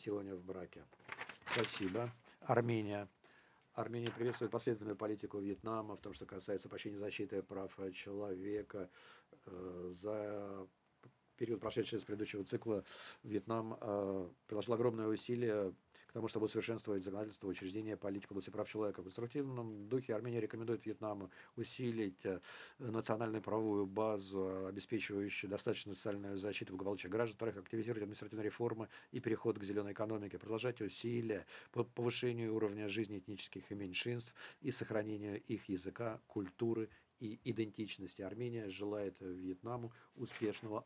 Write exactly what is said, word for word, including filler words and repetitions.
изнасилования в браке. Спасибо. Армения. Армения приветствует последовательную политику Вьетнама в том, что касается поощрения защиты прав человека. За период, прошедший с предыдущего цикла, Вьетнам э, приложил огромные усилия к тому, чтобы усовершенствовать законодательство, учреждения, политику в области прав человека. В конструктивном духе Армения рекомендует Вьетнаму усилить э, национальную правовую базу, обеспечивающую достаточную социальную защиту благополучия граждан, во-вторых, активизировать административные реформы и переход к зеленой экономике, продолжать усилия по повышению уровня жизни этнических и меньшинств и сохранению их языка, культуры и идентичности. Армения желает Вьетнаму успешного